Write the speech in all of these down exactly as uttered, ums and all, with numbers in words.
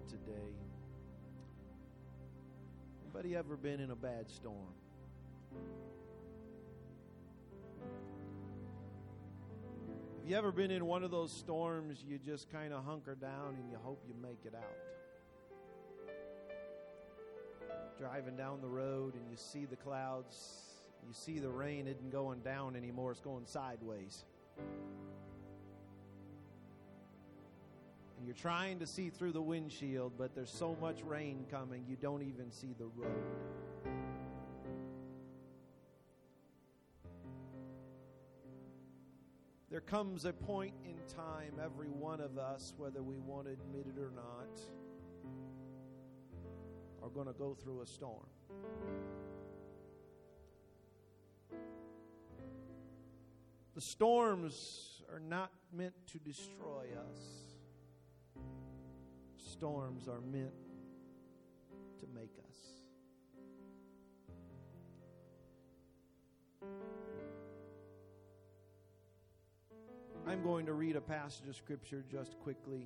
today. Anybody ever been in a bad storm? Have you ever been in one of those storms you just kind of hunker down and you hope you make it out? Driving down the road and you see the clouds, you see the rain isn't going down anymore, it's going sideways. And you're trying to see through the windshield, but there's so much rain coming you don't even see the road. There comes a point in time, every one of us, whether we want to admit it or not, are going to go through a storm. The storms are not meant to destroy us. Storms are meant to make us. I'm going to read a passage of Scripture just quickly.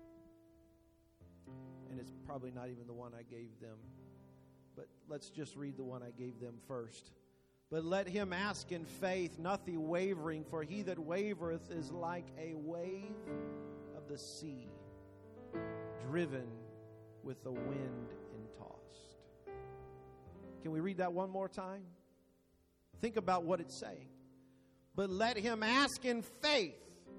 And it's probably not even the one I gave them. But let's just read the one I gave them first. But let him ask in faith, nothing wavering, for he that wavereth is like a wave of the sea, driven with the wind and tossed. Can we read that one more time? Think about what it's saying. But let him ask in faith,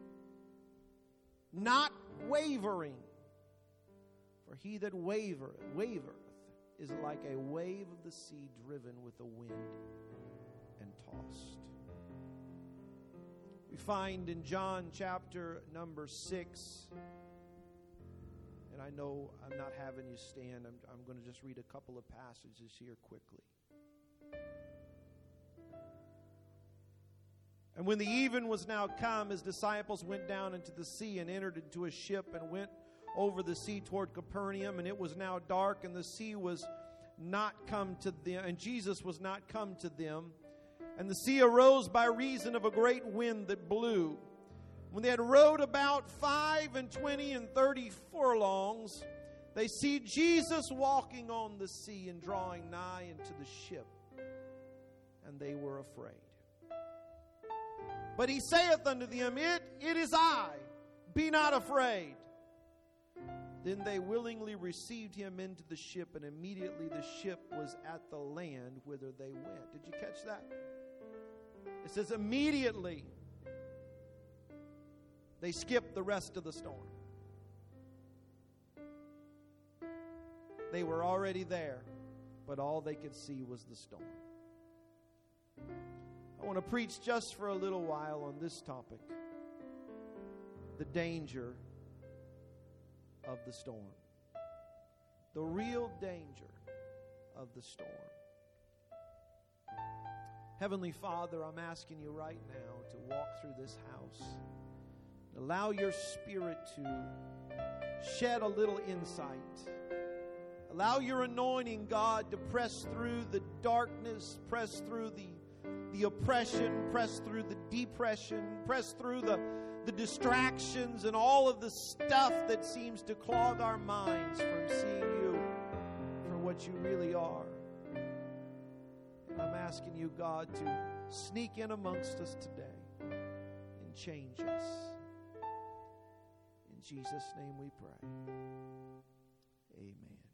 not wavering. For he that wavereth, wavereth is like a wave of the sea driven with the wind and tossed. We find in John chapter number six, and I know I'm not having you stand. I'm, I'm going to just read a couple of passages here quickly. And when the even was now come, his disciples went down into the sea and entered into a ship and went over the sea toward Capernaum. And it was now dark, and the sea was not come to them, and Jesus was not come to them. And the sea arose by reason of a great wind that blew. When they had rowed about five and twenty and thirty furlongs, they see Jesus walking on the sea and drawing nigh into the ship. And they were afraid. But he saith unto them, It, it is I, be not afraid. Then they willingly received him into the ship, and immediately the ship was at the land whither they went. Did you catch that? It says immediately they skipped the rest of the storm. They were already there, but all they could see was the storm. I want to preach just for a little while on this topic, the danger of the storm. The real danger of the storm. Heavenly Father, I'm asking you right now to walk through this house. Allow your Spirit to shed a little insight. Allow your anointing, God, to press through the darkness, press through the, the oppression, press through the depression, press through the the distractions and all of the stuff that seems to clog our minds from seeing you for what you really are. And I'm asking you, God, to sneak in amongst us today and change us. In Jesus' name we pray. Amen.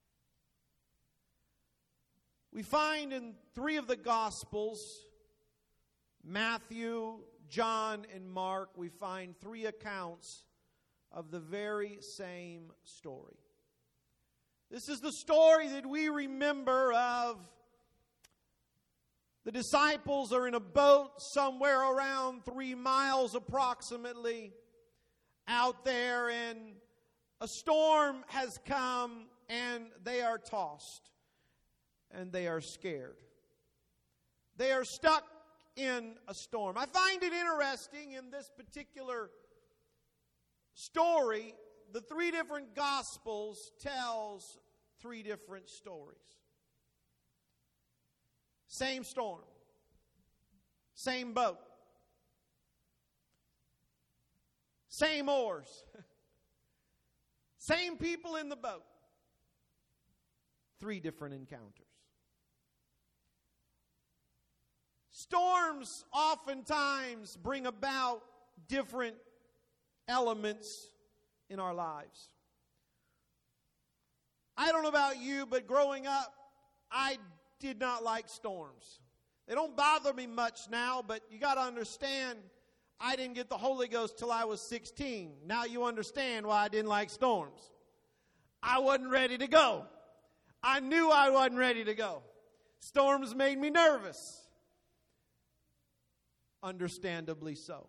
We find in three of the Gospels, Matthew, John, and Mark, we find three accounts of the very same story. This is the story that we remember of the disciples are in a boat somewhere around three miles approximately out there, and a storm has come and they are tossed and they are scared. They are stuck in a storm. I find it interesting in this particular story, the three different Gospels tells three different stories. Same storm. Same boat. Same oars. Same people in the boat. Three different encounters. Storms oftentimes bring about different elements in our lives. I don't know about you, but growing up, I did not like storms. They don't bother me much now, but you got to understand, I didn't get the Holy Ghost till I was sixteen. Now you understand why I didn't like storms. I wasn't ready to go. I knew I wasn't ready to go. Storms made me nervous. Understandably so.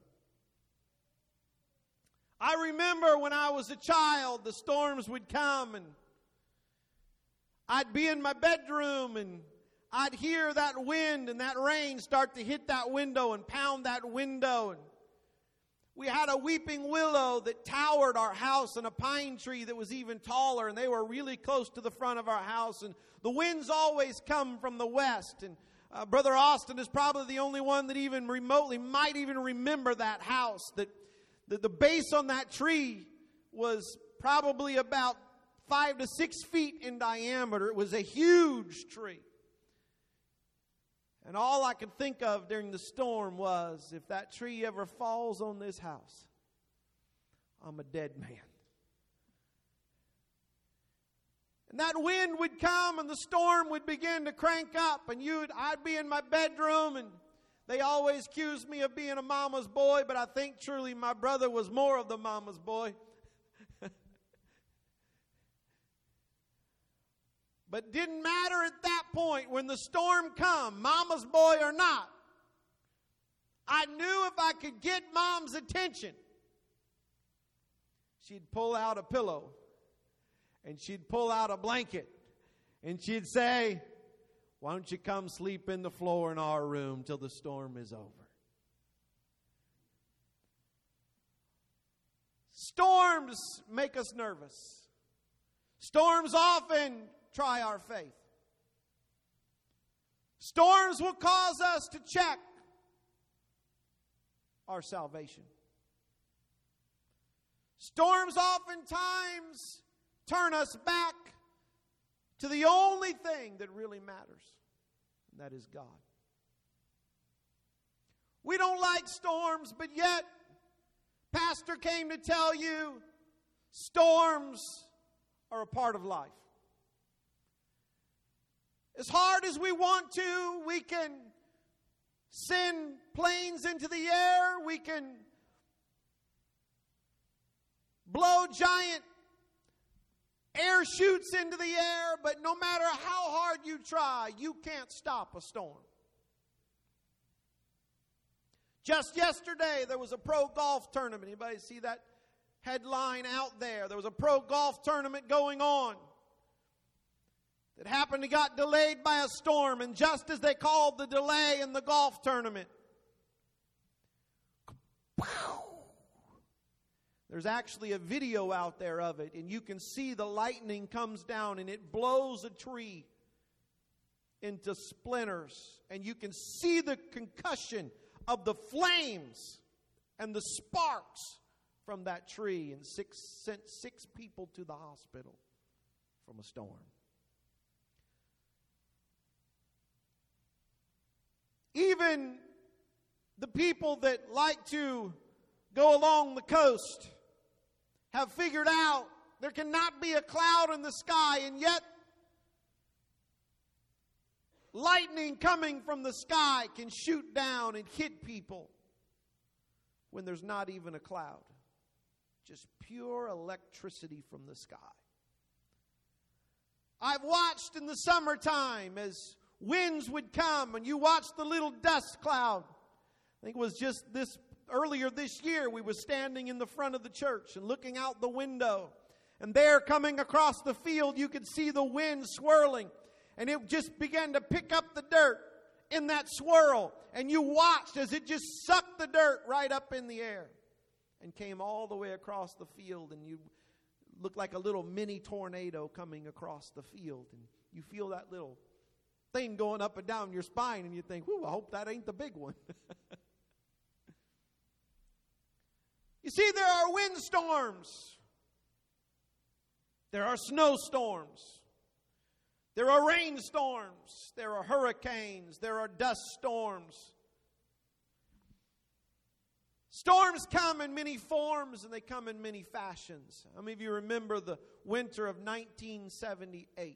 I remember when I was a child, the storms would come and I'd be in my bedroom and I'd hear that wind and that rain start to hit that window and pound that window. And we had a weeping willow that towered our house and a pine tree that was even taller, and they were really close to the front of our house. And the winds always come from the west. And uh, Brother Austin is probably the only one that even remotely might even remember that house. That the, the base on that tree was probably about five to six feet in diameter. It was a huge tree. And all I could think of during the storm was, if that tree ever falls on this house, I'm a dead man. And that wind would come and the storm would begin to crank up, and you'd I'd be in my bedroom, and they always accused me of being a mama's boy, but I think truly my brother was more of the mama's boy. But didn't matter at that point when the storm come, mama's boy or not. I knew if I could get mom's attention, she'd pull out a pillow and she'd pull out a blanket and she'd say, "Why don't you come sleep in the floor in our room till the storm is over?" Storms make us nervous. Storms often try our faith. Storms will cause us to check our salvation. Storms oftentimes turn us back to the only thing that really matters, and that is God. We don't like storms, but yet, Pastor came to tell you, storms are a part of life. As hard as we want to, we can send planes into the air. We can blow giant air chutes into the air. But no matter how hard you try, you can't stop a storm. Just yesterday, there was a pro golf tournament. Anybody see that headline out there? There was a pro golf tournament going on. It happened to got delayed by a storm, and just as they called the delay in the golf tournament, there's actually a video out there of it, and you can see the lightning comes down and it blows a tree into splinters, and you can see the concussion of the flames and the sparks from that tree, and six sent six people to the hospital from a storm. Even the people that like to go along the coast have figured out there cannot be a cloud in the sky, and yet lightning coming from the sky can shoot down and hit people when there's not even a cloud. Just pure electricity from the sky. I've watched in the summertime as winds would come, and you watch the little dust cloud. I think it was just this earlier this year, we were standing in the front of the church and looking out the window. And there, coming across the field, you could see the wind swirling. And it just began to pick up the dirt in that swirl. And you watched as it just sucked the dirt right up in the air and came all the way across the field. And you looked like a little mini tornado coming across the field. And you feel that little thing going up and down your spine, and you think, whew, I hope that ain't the big one. You see, there are windstorms There are snowstorms. There are rainstorms. There are hurricanes. There are dust storms. Storms come in many forms and they come in many fashions. How many of you remember the winter of nineteen seventy-eight?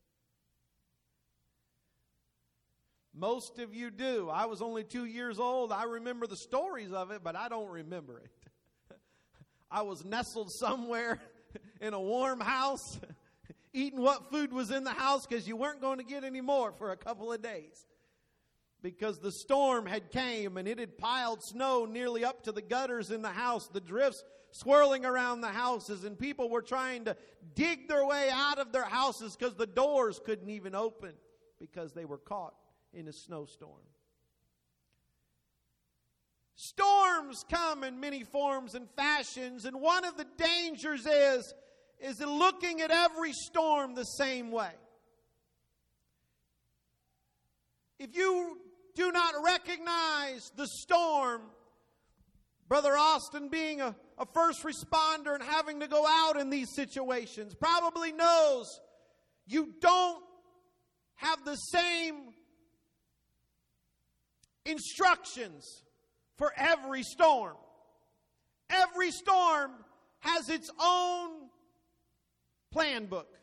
Most of you do. I was only two years old. I remember the stories of it, but I don't remember it. I was nestled somewhere in a warm house, eating what food was in the house because you weren't going to get any more for a couple of days. Because the storm had came and it had piled snow nearly up to the gutters in the house, the drifts swirling around the houses, and people were trying to dig their way out of their houses because the doors couldn't even open because they were caught in a snowstorm. Storms come in many forms and fashions, and one of the dangers is, is looking at every storm the same way. If you do not recognize the storm, Brother Austin, being a, a first responder and having to go out in these situations, probably knows you don't have the same instructions for every storm. Every storm has its own plan book.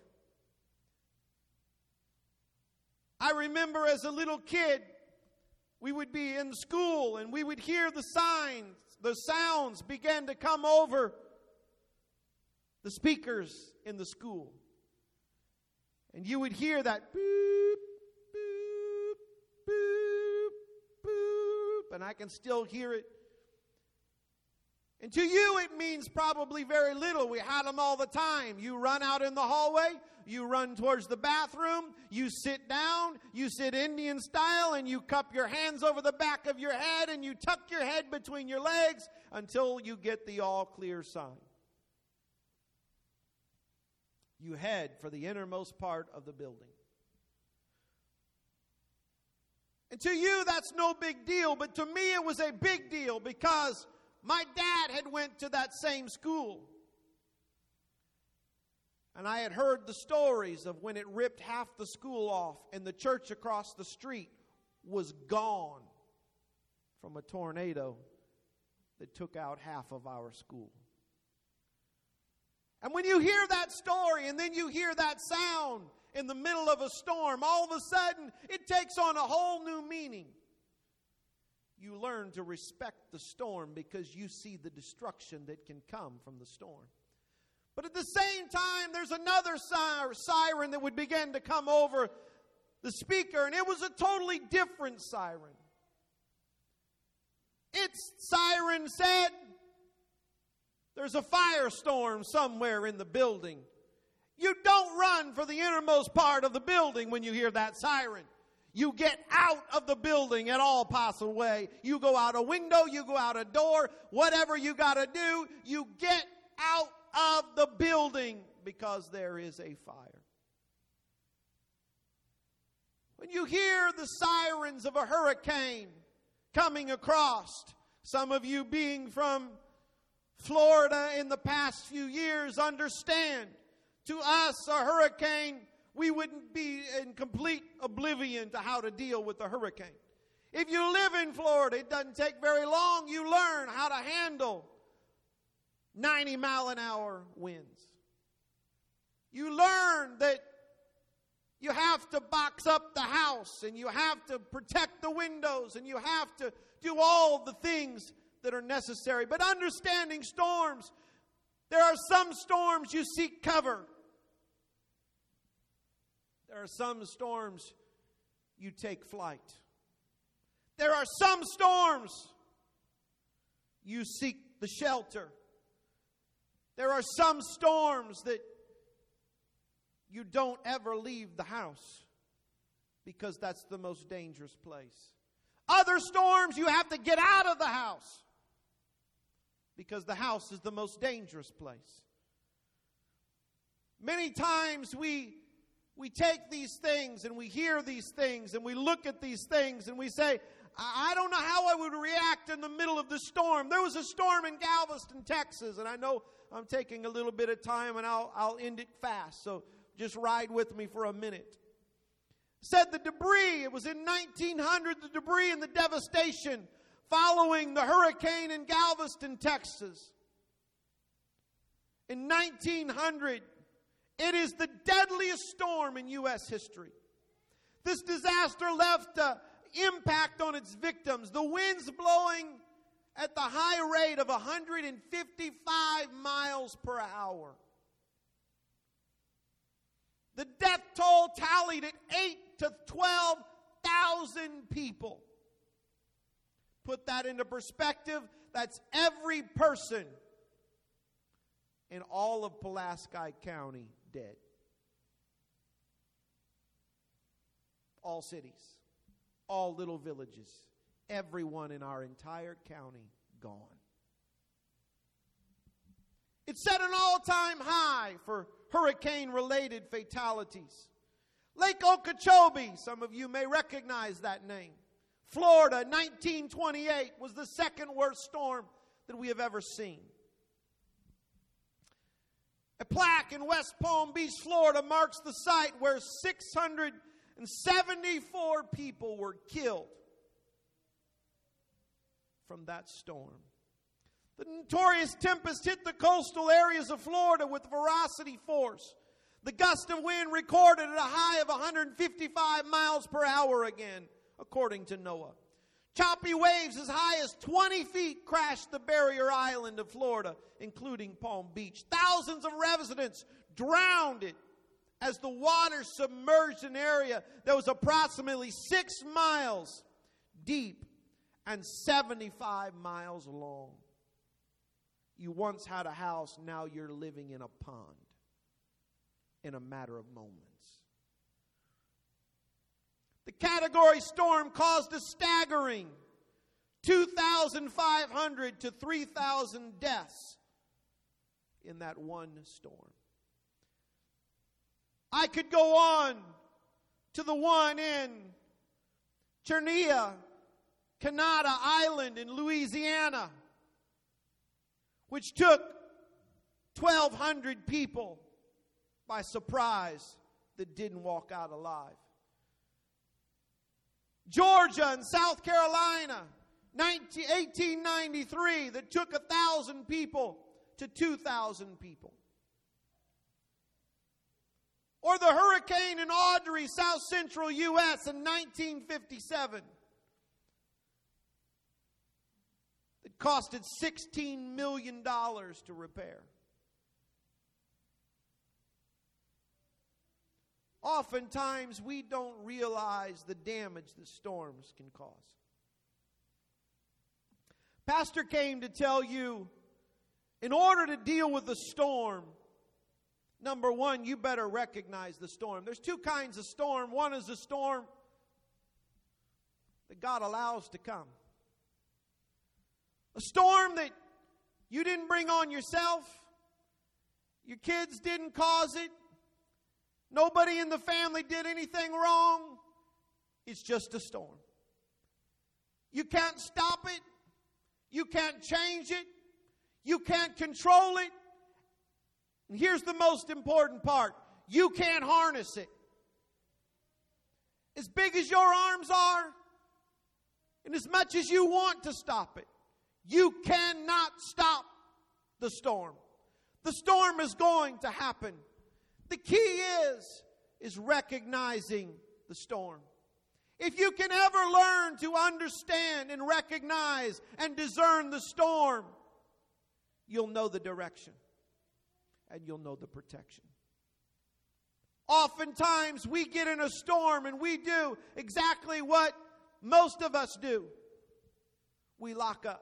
I remember as a little kid, we would be in school and we would hear the signs, the sounds begin to come over the speakers in the school. And you would hear that boop, boop, boop, boop, and I can still hear it. And to you it means probably very little. We had them all the time. You run out in the hallway, you run towards the bathroom, you sit down, you sit Indian style, and you cup your hands over the back of your head, and you tuck your head between your legs until you get the all clear sign. You head for the innermost part of the building. And to you that's no big deal, but to me it was a big deal because my dad had went to that same school. And I had heard the stories of when it ripped half the school off and the church across the street was gone from a tornado that took out half of our school. And when you hear that story and then you hear that sound in the middle of a storm, all of a sudden it takes on a whole new meaning. You learn to respect the storm because you see the destruction that can come from the storm. But at the same time, there's another siren that would begin to come over the speaker, and it was a totally different siren. Its siren said, there's a firestorm somewhere in the building. You don't run for the innermost part of the building when you hear that siren. You get out of the building in all possible way. You go out a window, you go out a door, whatever you got to do, you get out of the building because there is a fire. When you hear the sirens of a hurricane coming across, some of you being from Florida in the past few years understand, to us a hurricane, we wouldn't be in complete oblivion to how to deal with a hurricane. If you live in Florida, it doesn't take very long. You learn how to handle ninety mile an hour winds. You learn that you have to box up the house and you have to protect the windows and you have to do all the things that are necessary. But understanding storms, there are some storms you seek cover. There are some storms you take flight. There are some storms you seek the shelter. There are some storms that you don't ever leave the house because that's the most dangerous place. Other storms you have to get out of the house because the house is the most dangerous place. Many times we we take these things and we hear these things and we look at these things and we say, I don't know how I would react in the middle of the storm. There was a storm in Galveston, Texas, and I know I'm taking a little bit of time and I'll, I'll end it fast. So just ride with me for a minute. Said the debris, it was in nineteen hundred, the debris and the devastation following the hurricane in Galveston, Texas. In nineteen hundred, it is the deadliest storm in U S history. This disaster left an impact on its victims. The winds blowing at the high rate of one hundred fifty-five miles per hour. The death toll tallied at eight to twelve thousand people. Put that into perspective, that's every person in all of Pulaski County dead. All cities, all little villages, everyone in our entire county gone. It set an all-time high for hurricane-related fatalities. Lake Okeechobee, some of you may recognize that name. Florida, nineteen twenty-eight, was the second worst storm that we have ever seen. A plaque in West Palm Beach, Florida, marks the site where six hundred seventy-four people were killed from that storm. The notorious tempest hit the coastal areas of Florida with velocity force. The gust of wind recorded at a high of one hundred fifty-five miles per hour again, according to NOAA. Choppy waves as high as twenty feet crashed the barrier island of Florida, including Palm Beach. Thousands of residents drowned it as the water submerged an area that was approximately six miles deep and seventy-five miles long. You once had a house, now you're living in a pond in a matter of moments. The category storm caused a staggering two thousand five hundred to three thousand deaths in that one storm. I could go on to the one in Chernia, Canada Island in Louisiana, which took twelve hundred people by surprise that didn't walk out alive. Georgia and South Carolina, eighteen ninety-three, that took one thousand people to two thousand people. Or the hurricane in Audrey, south central U S in nineteen fifty-seven. It costed sixteen million dollars to repair. Oftentimes, we don't realize the damage that storms can cause. Pastor came to tell you, in order to deal with the storm, number one, you better recognize the storm. There's two kinds of storm. One is a storm that God allows to come. A storm that you didn't bring on yourself. Your kids didn't cause it. Nobody in the family did anything wrong. It's just a storm. You can't stop it. You can't change it. You can't control it. And here's the most important part. You can't harness it. As big as your arms are, and as much as you want to stop it, you cannot stop the storm. The storm is going to happen. The key is, is recognizing the storm. If you can ever learn to understand and recognize and discern the storm, you'll know the direction and you'll know the protection. Oftentimes we get in a storm and we do exactly what most of us do. We lock up.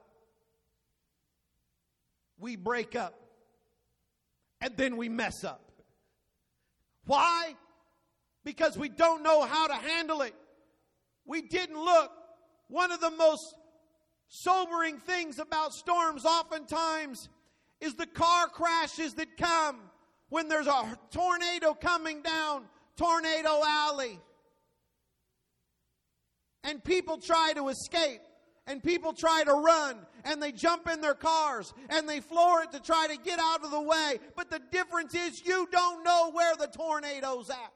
We break up. And then we mess up. Why? Because we don't know how to handle it. We didn't look. One of the most sobering things about storms oftentimes is the car crashes that come when there's a tornado coming down Tornado Alley. And people try to escape. And people try to run, and they jump in their cars, and they floor it to try to get out of the way. But the difference is you don't know where the tornado's at.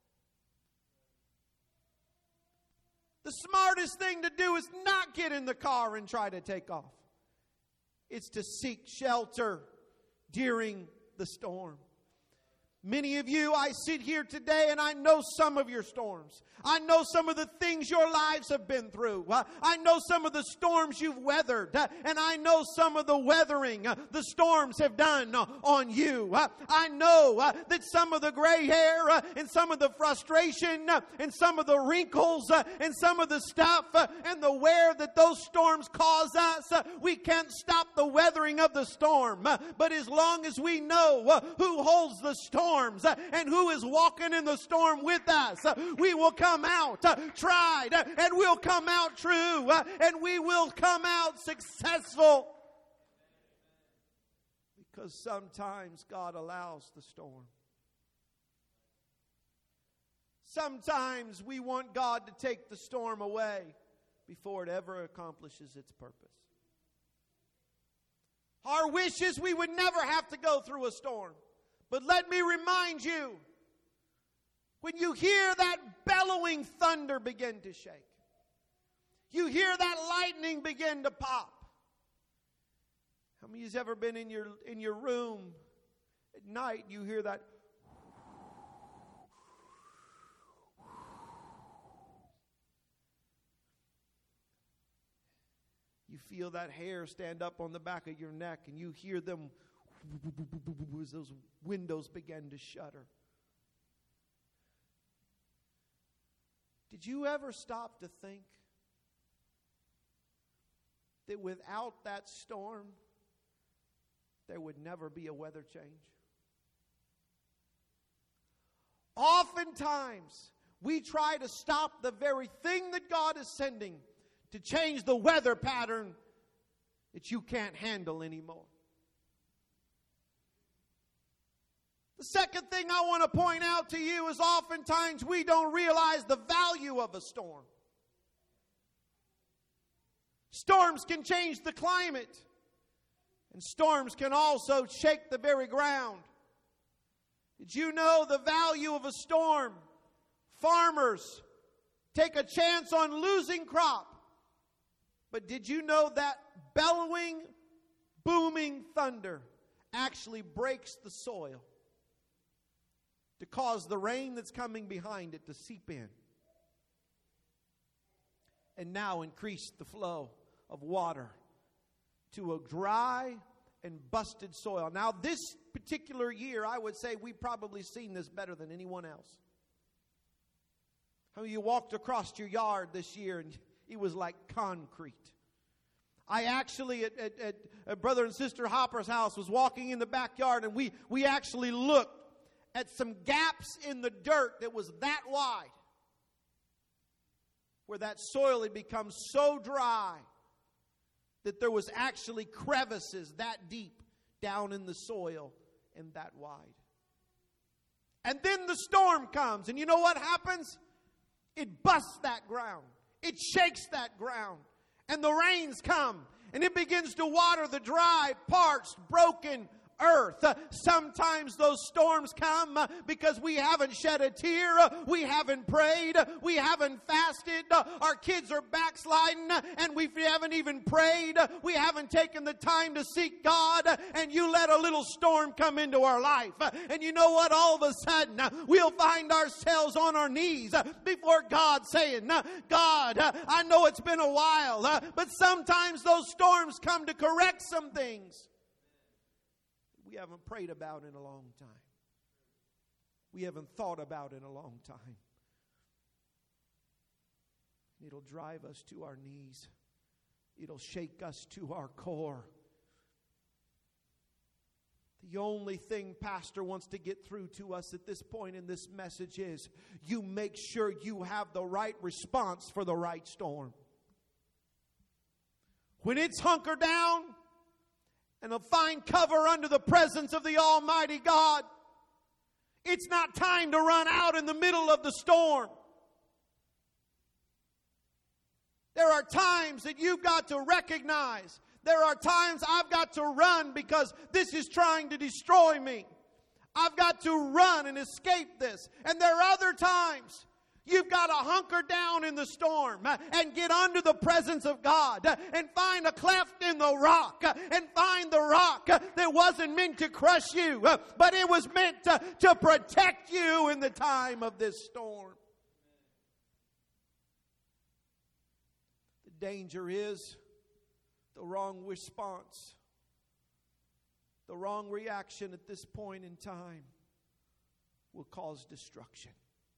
The smartest thing to do is not get in the car and try to take off. It's to seek shelter during the storm. Many of you, I sit here today and I know some of your storms. I know some of the things your lives have been through. Uh, I know some of the storms you've weathered. Uh, and I know some of the weathering uh, the storms have done uh, on you. Uh, I know uh, that some of the gray hair uh, and some of the frustration uh, and some of the wrinkles uh, and some of the stuff uh, and the wear that those storms cause us, uh, we can't stop the weathering of the storm. Uh, but as long as we know uh, who holds the storm, and who is walking in the storm with us, we will come out tried, and we'll come out true, and we will come out successful. Because sometimes God allows the storm. Sometimes we want God to take the storm away before it ever accomplishes its purpose. Our wish is we would never have to go through a storm. But let me remind you, when you hear that bellowing thunder begin to shake, you hear that lightning begin to pop. How many of you have ever been in your in your room at night, you hear that? You feel that hair stand up on the back of your neck, and you hear them as those windows began to shudder. Did you ever stop to think that without that storm, there would never be a weather change? Oftentimes, we try to stop the very thing that God is sending to change the weather pattern that you can't handle anymore. The second thing I want to point out to you is oftentimes we don't realize the value of a storm. Storms can change the climate, and storms can also shake the very ground. Did you know the value of a storm? Farmers take a chance on losing crop. But did you know that bellowing, booming thunder actually breaks the soil to cause the rain that's coming behind it to seep in and now increase the flow of water to a dry and busted soil? Now, this particular year, I would say we've probably seen this better than anyone else. How many of you walked across your yard this year and it was like concrete? I actually, at, at, at, at Brother and Sister Hopper's house, was walking in the backyard, and we, we actually looked at some gaps in the dirt that was that wide, where that soil had become so dry that there was actually crevices that deep down in the soil and that wide. And then the storm comes, and you know what happens? It busts that ground. It shakes that ground. And the rains come, and it begins to water the dry, parched, broken earth. Uh, sometimes those storms come uh, because we haven't shed a tear, uh, we haven't prayed, uh, we haven't fasted, uh, our kids are backsliding, uh, and we haven't even prayed, uh, we haven't taken the time to seek God, uh, and you let a little storm come into our life. Uh, and you know what? All of a sudden, uh, we'll find ourselves on our knees uh, before God saying, uh, God, uh, I know it's been a while, uh, but sometimes those storms come to correct some things we haven't prayed about in a long time. We haven't thought about in a long time. It'll drive us to our knees. It'll shake us to our core. The only thing Pastor wants to get through to us at this point in this message is you make sure you have the right response for the right storm. When it's hunker down and a find cover under the presence of the Almighty God, it's not time to run out in the middle of the storm. There are times that you've got to recognize. There are times I've got to run because this is trying to destroy me. I've got to run and escape this. And there are other times you've got to hunker down in the storm and get under the presence of God and find a cleft in the rock and find the rock that wasn't meant to crush you, but it was meant to, to protect you in the time of this storm. The danger is the wrong response, the wrong reaction at this point in time will cause destruction.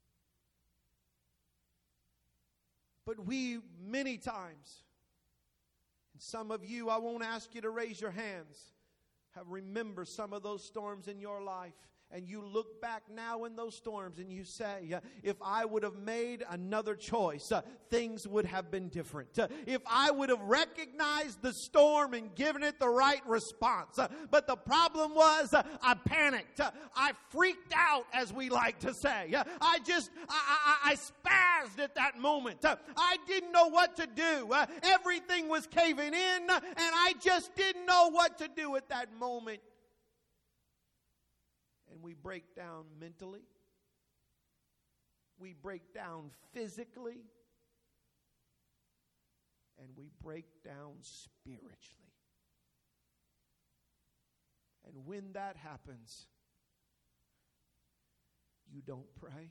But we, many times, and some of you, I won't ask you to raise your hands, have remembered some of those storms in your life. And you look back now in those storms and you say, uh, if I would have made another choice, uh, things would have been different. Uh, if I would have recognized the storm and given it the right response. Uh, but the problem was uh, I panicked. Uh, I freaked out, as we like to say. Uh, I just, I, I, I spazzed at that moment. Uh, I didn't know what to do. Uh, everything was caving in uh, and I just didn't know what to do at that moment. And we break down mentally. We break down physically. And we break down spiritually. And when that happens, you don't pray.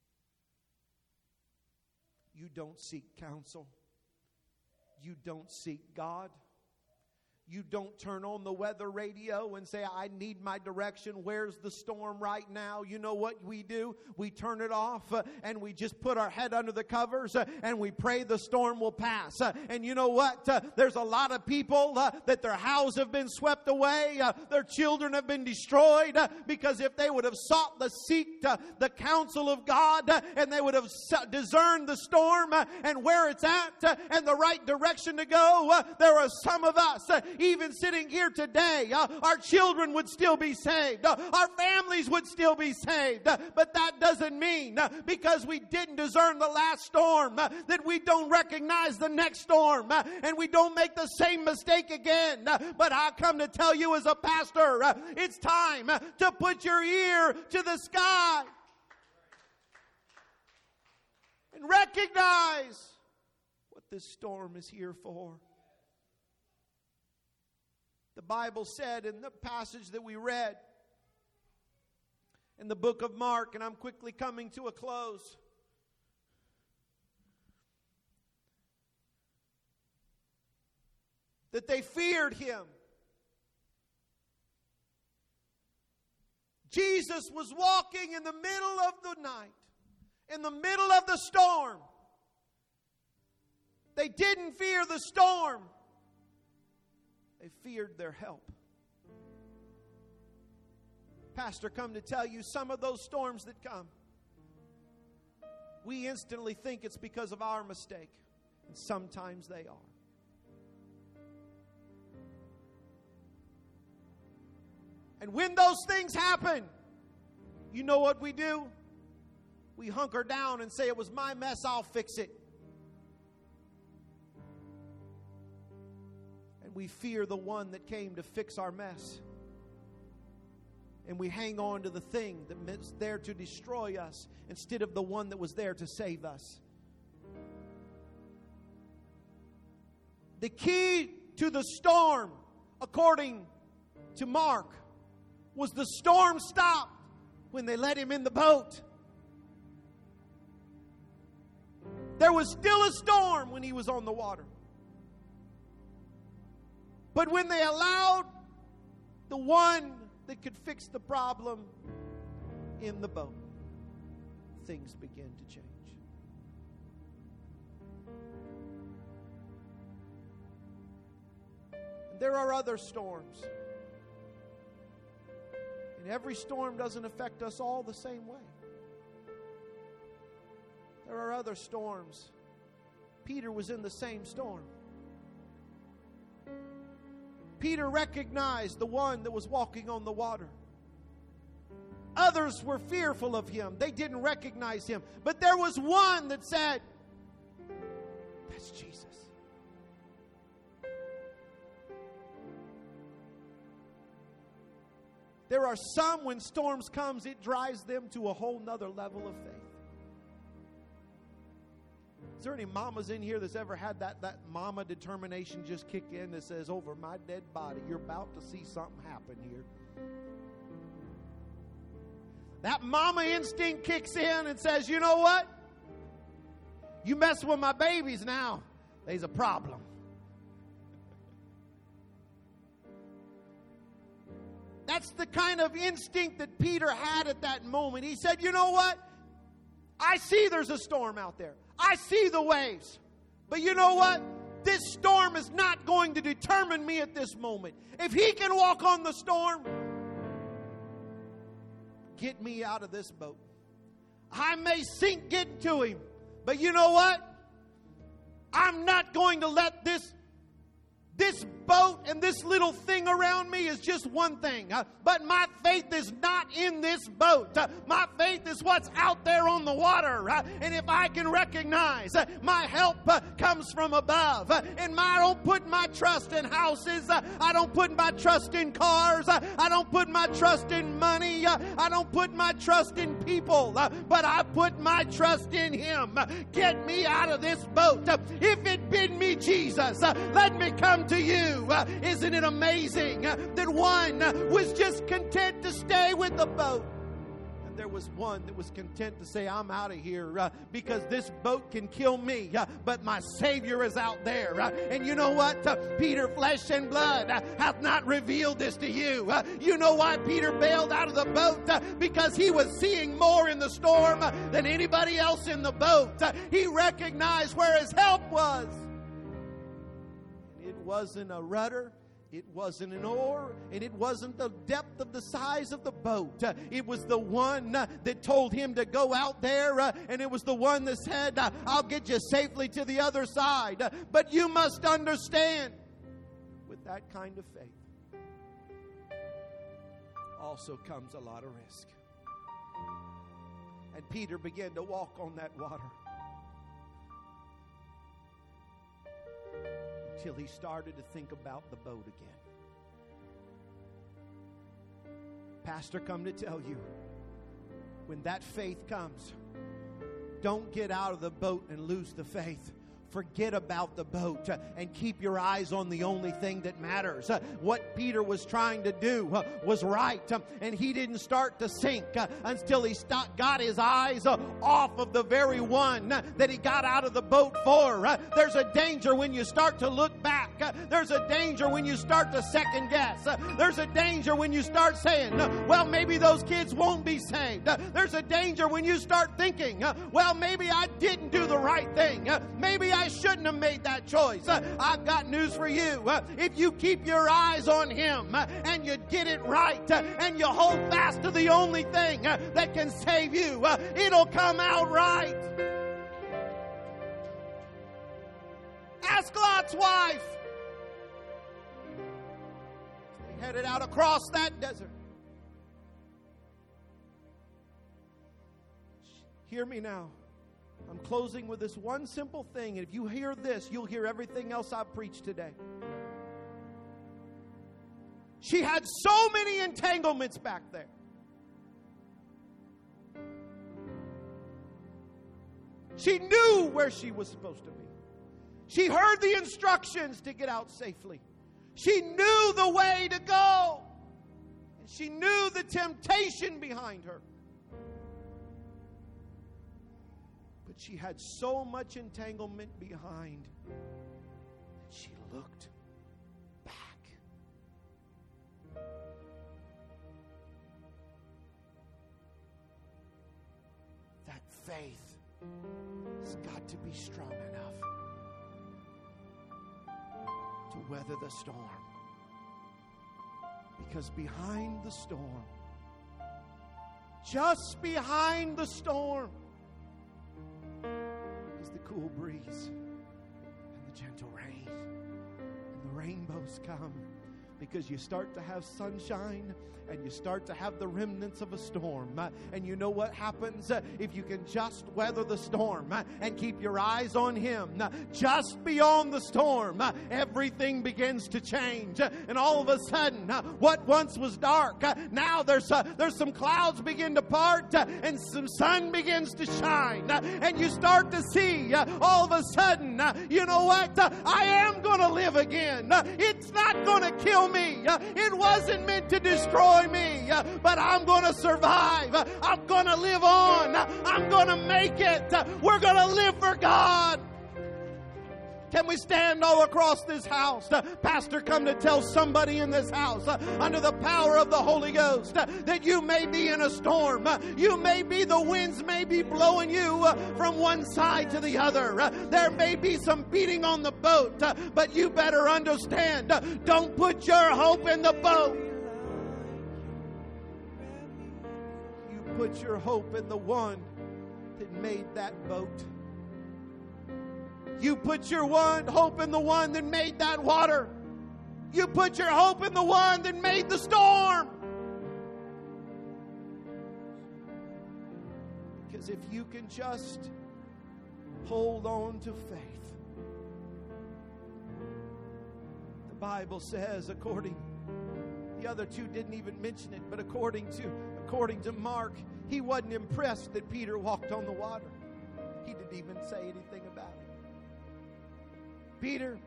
You don't seek counsel. You don't seek God. You don't turn on the weather radio and say, I need my direction. Where's the storm right now? You know what we do? We turn it off uh, and we just put our head under the covers uh, and we pray the storm will pass. Uh, and you know what? Uh, there's a lot of people uh, that their houses have been swept away. Uh, their children have been destroyed uh, because if they would have sought the seeked uh, the counsel of God uh, and they would have discerned the storm uh, and where it's at uh, and the right direction to go, uh, there are some of us uh, even sitting here today, uh, our children would still be saved. Uh, our families would still be saved. Uh, but that doesn't mean uh, because we didn't discern the last storm uh, that we don't recognize the next storm uh, and we don't make the same mistake again. Uh, but I come to tell you as a pastor, uh, it's time uh, to put your ear to the sky and recognize what this storm is here for. The Bible said in the passage that we read in the book of Mark, and I'm quickly coming to a close, that they feared him. Jesus was walking in the middle of the night, in the middle of the storm. They didn't fear the storm. They feared their help. Pastor, come to tell you, some of those storms that come, we instantly think it's because of our mistake. And sometimes they are. And when those things happen, you know what we do? We hunker down and say, it was my mess, I'll fix it. We fear the one that came to fix our mess. And we hang on to the thing that was there to destroy us instead of the one that was there to save us. The key to the storm, according to Mark, was the storm stopped when they let him in the boat. There was still a storm when he was on the water. But when they allowed the one that could fix the problem in the boat, things began to change. And there are other storms. And every storm doesn't affect us all the same way. There are other storms. Peter was in the same storm. Peter recognized the one that was walking on the water. Others were fearful of him. They didn't recognize him. But there was one that said, Yes, Jesus. There are some, when storms comes, it drives them to a whole nother level of faith. Is there any mamas in here that's ever had that, that mama determination just kick in that says, over my dead body, you're about to see something happen here? That mama instinct kicks in and says, you know what? You mess with my babies now, there's a problem. That's the kind of instinct that Peter had at that moment. He said, you know what? I see there's a storm out there. I see the waves. But you know what? This storm is not going to determine me at this moment. If he can walk on the storm, get me out of this boat. I may sink getting to him. But you know what? I'm not going to let this This boat and this little thing around me is just one thing. Uh, but my faith is not in this boat. Uh, my faith is what's out there on the water. Uh, and if I can recognize uh, my help uh, comes from above. Uh, and my, I don't put my trust in houses. Uh, I don't put my trust in cars. Uh, I don't put my trust in money. Uh, I don't put my trust in people. Uh, but I put my trust in Him. Uh, get me out of this boat. Uh, if it bid me, Jesus, uh, let me come to you. Uh, isn't it amazing uh, that one uh, was just content to stay with the boat? And there was one that was content to say, I'm out of here uh, because this boat can kill me, uh, but my Savior is out there. Uh, and you know what? Uh, Peter, flesh and blood, uh, hath not revealed this to you. Uh, you know why Peter bailed out of the boat? Uh, because he was seeing more in the storm uh, than anybody else in the boat. Uh, he recognized where his help was. It wasn't a rudder, it wasn't an oar, and it wasn't the depth of the size of the boat. Uh, it was the one uh, that told him to go out there, uh, and it was the one that said, uh, I'll get you safely to the other side. Uh, but you must understand, with that kind of faith also comes a lot of risk. And Peter began to walk on that water till he started to think about the boat again. Pastor, come to tell you, when that faith comes, don't get out of the boat and lose the faith. Forget about the boat uh, and keep your eyes on the only thing that matters. Uh, what Peter was trying to do uh, was right, uh, and he didn't start to sink uh, until he st- got his eyes uh, off of the very one uh, that he got out of the boat for. Uh, there's a danger when you start to look back. Uh, there's a danger when you start to second guess. Uh, there's a danger when you start saying, uh, well, maybe those kids won't be saved. Uh, there's a danger when you start thinking, uh, well, maybe I didn't do the right thing. Uh, maybe I I shouldn't have made that choice. Uh, I've got news for you. Uh, if you keep your eyes on Him uh, and you get it right uh, and you hold fast to the only thing uh, that can save you, uh, it'll come out right. Ask Lot's wife. They headed out across that desert. Hear me now. I'm closing with this one simple thing. And if you hear this, you'll hear everything else I've preached today. She had so many entanglements back there. She knew where she was supposed to be. She heard the instructions to get out safely. She knew the way to go. And she knew the temptation behind her. But she had so much entanglement behind that she looked back. That faith has got to be strong enough to weather the storm. Because behind the storm, just behind the storm, is the cool breeze and the gentle rain. And the rainbows come Because you start to have sunshine and you start to have the remnants of a storm. Uh, and you know what happens uh, if you can just weather the storm uh, and keep your eyes on Him. Uh, just beyond the storm, uh, everything begins to change. Uh, and all of a sudden, uh, what once was dark, uh, now there's uh, there's some clouds begin to part uh, and some sun begins to shine. Uh, and you start to see uh, all of a sudden, uh, you know what? Uh, I am going to live again. Uh, it's not going to kill me. Uh, it wasn't meant to destroy me, uh, but I'm going to survive. Uh, I'm going to live on. Uh, I'm going to make it. Uh, we're going to live for God. Can we stand all across this house? Uh, Pastor, come to tell somebody in this house uh, under the power of the Holy Ghost uh, that you may be in a storm. Uh, you may be, the winds may be blowing you uh, from one side to the other. Uh, there may be some beating on the boat, uh, but you better understand, uh, don't put your hope in the boat. You put your hope in the one that made that boat. You put your one hope in the one that made that water. You put your hope in the one that made the storm. Because if you can just hold on to faith, the Bible says, according, the other two didn't even mention it, but according to according to Mark, he wasn't impressed that Peter walked on the water. He didn't even say anything about it. Peter,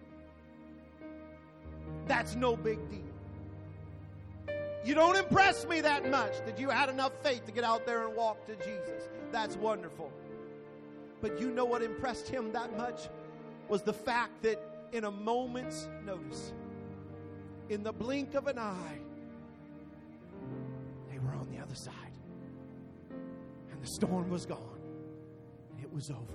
that's no big deal. You don't impress me that much that you had enough faith to get out there and walk to Jesus. That's wonderful. But you know what impressed him that much was the fact that in a moment's notice, in the blink of an eye, they were on the other side. And the storm was gone. And it was over.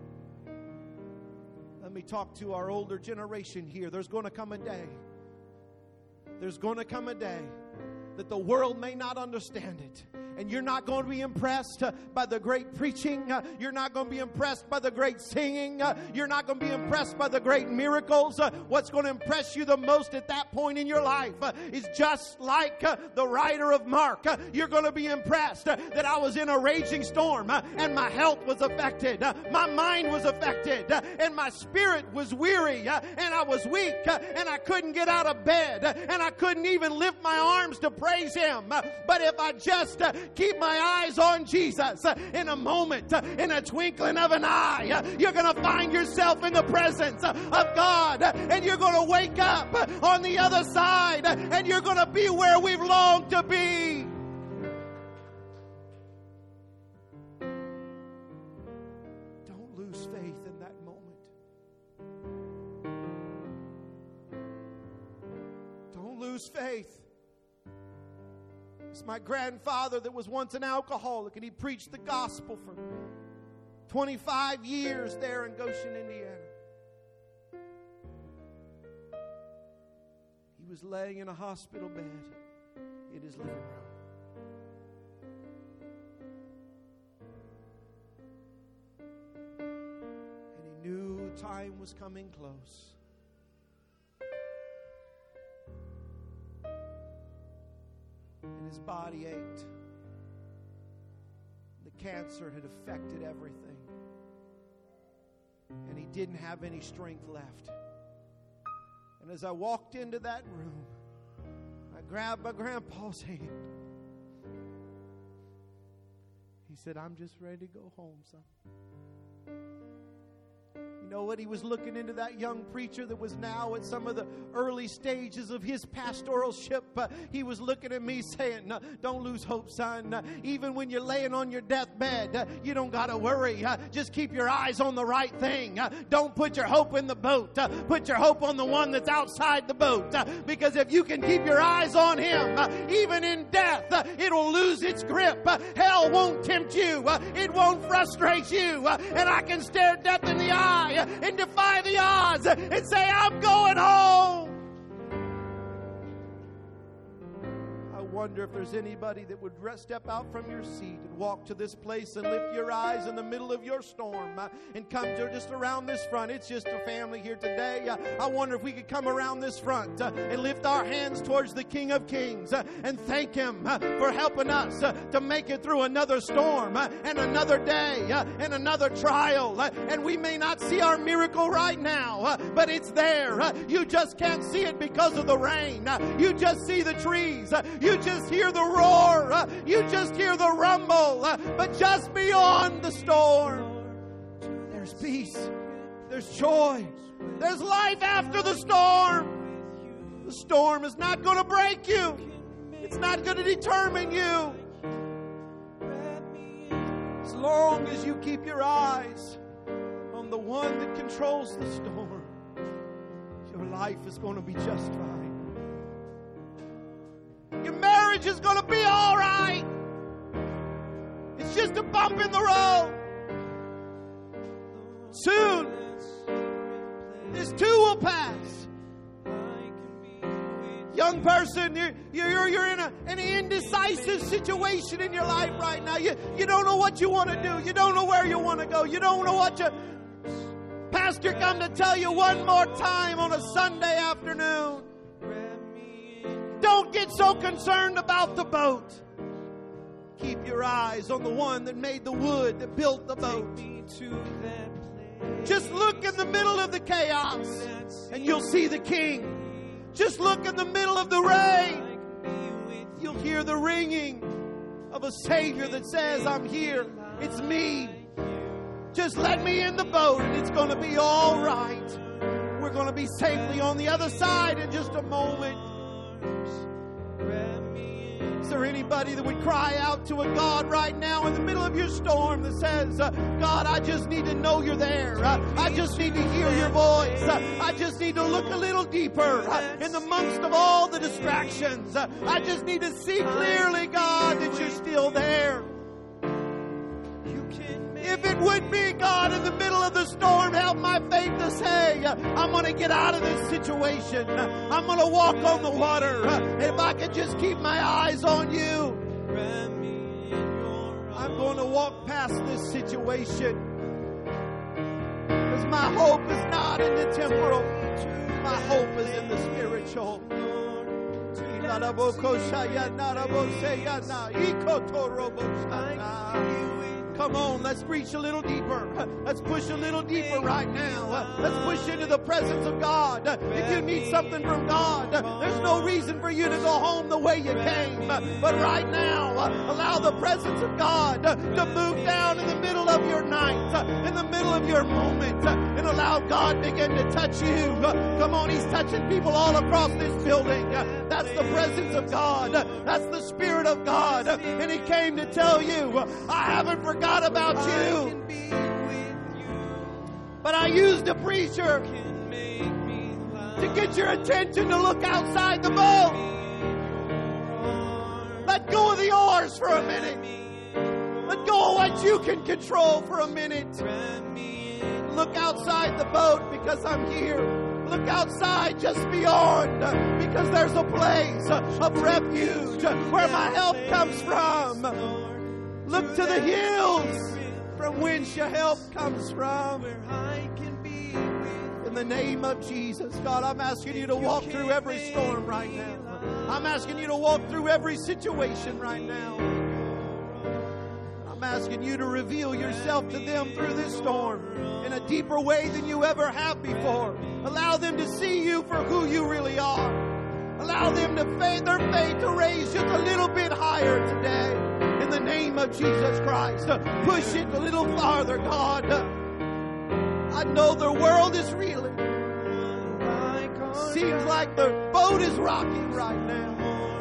Let me talk to our older generation here. There's going to come a day. There's going to come a day that the world may not understand it. And you're not going to be impressed uh, by the great preaching. Uh, you're not going to be impressed by the great singing. Uh, you're not going to be impressed by the great miracles. Uh, what's going to impress you the most at that point in your life uh, is just like uh, the writer of Mark. Uh, you're going to be impressed uh, that I was in a raging storm uh, and my health was affected. Uh, my mind was affected. Uh, and my spirit was weary. Uh, and I was weak. Uh, and I couldn't get out of bed. Uh, and I couldn't even lift my arms to praise Him. Uh, but if I just uh, keep my eyes on Jesus, uh, in a moment, uh, in a twinkling of an eye, uh, you're going to find yourself in the presence uh, of God, uh, and you're going to wake up uh, on the other side, uh, and you're going to be where we've longed to be. Don't lose faith in that moment. Don't lose faith. It's my grandfather that was once an alcoholic, and he preached the gospel for twenty-five years there in Goshen, Indiana. He was laying in a hospital bed in his living room. And he knew time was coming close. And his body ached. The cancer had affected everything. And he didn't have any strength left. And as I walked into that room, I grabbed my grandpa's hand. He said, "I'm just ready to go home, son." You know what? He was looking into that young preacher that was now at some of the early stages of his pastoralship. Uh, he was looking at me saying, "Don't lose hope, son. Uh, even when you're laying on your deathbed, uh, you don't got to worry. Uh, just keep your eyes on the right thing. Uh, don't put your hope in the boat. Uh, put your hope on the one that's outside the boat. Uh, because if you can keep your eyes on Him, uh, even in death, uh, it'll lose its grip. Uh, hell won't tempt you. Uh, it won't frustrate you. Uh, and I can stare death in the eye and defy the odds and say, "I'm going home." I wonder if there's anybody that would step out from your seat and walk to this place and lift your eyes in the middle of your storm uh, and come to just around this front. It's just a family here today. Uh, I wonder if we could come around this front uh, and lift our hands towards the King of Kings uh, and thank Him uh, for helping us uh, to make it through another storm uh, and another day uh, and another trial. Uh, and we may not see our miracle right now, uh, but it's there. Uh, you just can't see it because of the rain. Uh, you just see the trees. Uh, you just hear the roar. Uh, you just hear the rumble. Uh, but just beyond the storm, there's peace. There's joy. There's life after the storm. The storm is not going to break you. It's not going to determine you. As long as you keep your eyes on the one that controls the storm, your life is going to be just fine. Your marriage is going to be all right. It's just a bump in the road. Soon, this too will pass. Young person, you're, you're, you're in a, an indecisive situation in your life right now. You, you don't know what you want to do. You don't know where you want to go. You don't know what you... Pastor come to tell you one more time on a Sunday afternoon. Don't get so concerned about the boat. Keep your eyes on the one that made the wood, that built the boat. Just look in the middle of the chaos and you'll see the King. Just look in the middle of the rain. You'll hear the ringing of a Savior that says, I'm here. It's me. Just let me in the boat and it's going to be all right. We're going to be safely on the other side in just a moment. Is there anybody that would cry out to a God right now in the middle of your storm that says, uh, God, I just need to know you're there. Uh, I just need to hear your voice. Uh, I just need to look a little deeper uh, in the amongst of all the distractions. Uh, I just need to see clearly, God, that you're still there. If it would be, God, in the middle of the storm, help my faith to say, I'm going to get out of this situation. I'm going to walk on the water. If I could just keep my eyes on you, I'm going to walk past this situation. Because my hope is not in the temporal. My hope is in the spiritual. Come on, let's reach a little deeper. Let's push a little deeper right now. Let's push into the presence of God. If you need something from God, there's no reason for you to go home the way you came. But right now, allow the presence of God to move down in the middle of your night, in the middle of your moment, and allow God begin to touch you. Come on, He's touching people all across this building. That's the presence of God. That's the Spirit of God. And He came to tell you, I haven't forgotten about you. But I used a preacher to get your attention to look outside the boat. Let go of the oars for a minute. Let go of what you can control for a minute. Look outside the boat because I'm here. Look outside just beyond because there's a place of refuge where my help comes from. Look to the hills from whence your help comes from. In the name of Jesus, God, I'm asking you to walk through every storm right now. I'm asking you to walk through every situation right now. I'm asking you to reveal yourself to them through this storm in a deeper way than you ever have before. Allow them to see you for who you really are. Allow them to faith their faith to raise just a little bit higher today. In the name of Jesus Christ, push it a little farther, God. I know the world is reeling. Seems like the boat is rocking right now.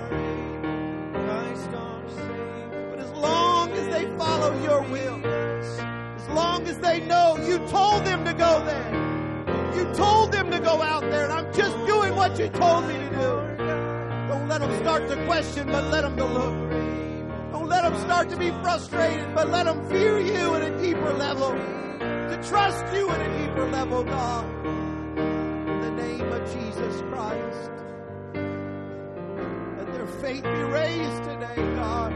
But as long as they follow your will, as long as they know you told them to go there, you told them to go out there, and I'm just doing what you told me to do. Don't let them start to question, but let them to look. Don't let them start to be frustrated, but let them fear you at a deeper level. To trust you at a deeper level, God. In the name of Jesus Christ. Let their faith be raised today, God.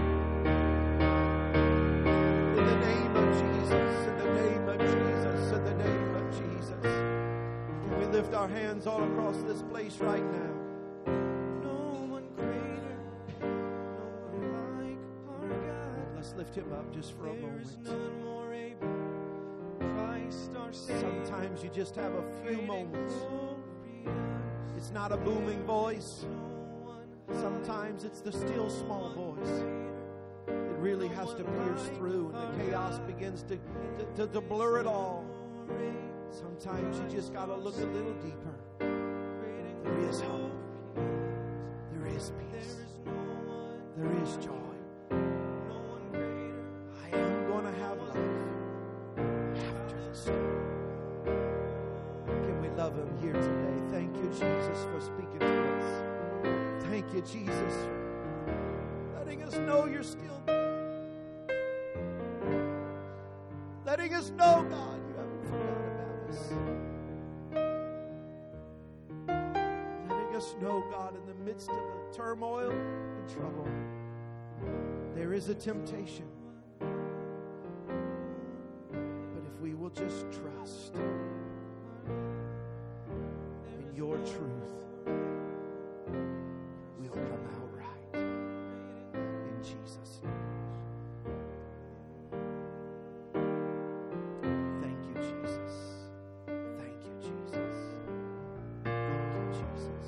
In the name of Jesus, in the name of Jesus, in the name of Jesus. Can we lift our hands all across this place right now? No one greater, no one like our God. Let's lift him up just for a moment. Sometimes you just have a few moments. It's not a booming voice. Sometimes it's the still small voice. It really has to pierce through, and the chaos begins to, to, to, to blur it all. Sometimes you just got to look a little deeper. There is hope. There is peace. There is joy. I am going to have life after the storm. Can we love him here today? Thank you, Jesus, for speaking to us. Thank you, Jesus, for letting us know you're still there. Letting us know, God, you haven't forgotten about us. Letting us know, God, in the midst of the turmoil and trouble, there is a temptation. But if we will just trust in your truth, we'll come out right. In Jesus' name. Thank you, Jesus. Thank you, Jesus. Thank you, Jesus.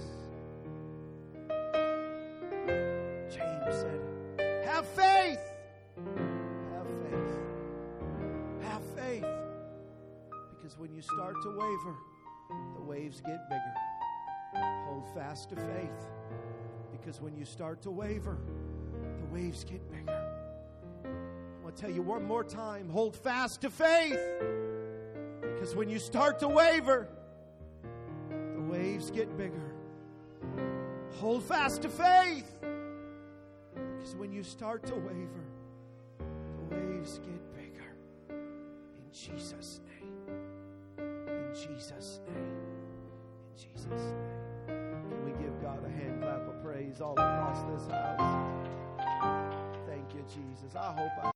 James said, have faith. Have faith. Have faith. Because when you start to waver, the waves get bigger. Hold fast to faith. Because when you start to waver, the waves get bigger. I want to tell you one more time, hold fast to faith. Because when you start to waver, the waves get bigger. Hold fast to faith. Because when you start to waver, the waves get bigger. In Jesus' name. In Jesus' name. In Jesus' name. Can we give God a hand clap of praise all across this house? Thank you, Jesus. I hope I